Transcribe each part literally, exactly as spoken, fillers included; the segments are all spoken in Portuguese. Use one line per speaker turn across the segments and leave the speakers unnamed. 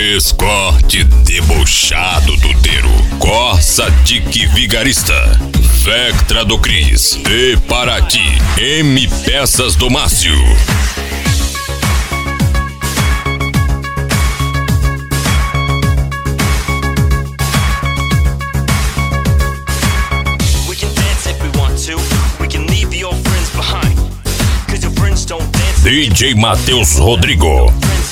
Escorte debochado tuteiro, Corsa Dick Vigarista, Vectra do Cris e Paraty, M Peças do Márcio. D J Matheus Rodrigo.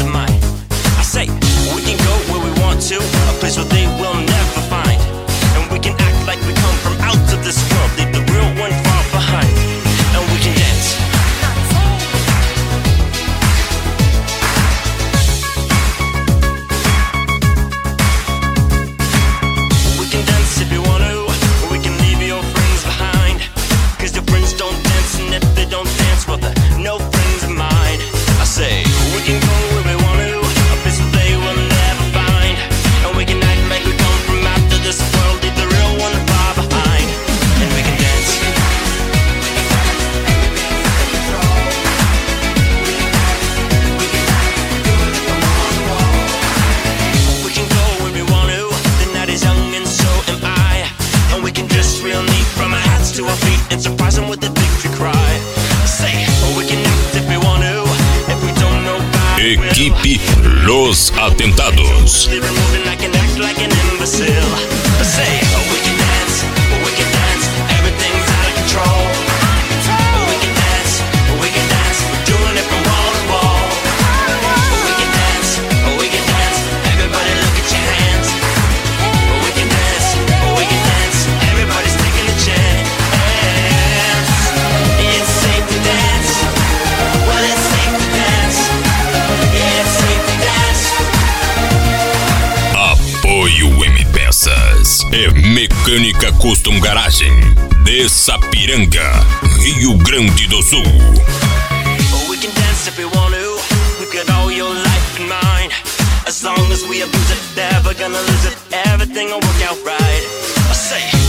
Equipe Los Atentados. É Mecânica Custom Garagem de Sapiranga, Rio Grande do Sul. We can dance if we want to. We've got all your life in mind. As long as we abuse it, never gonna lose it. Everything will work out right. I say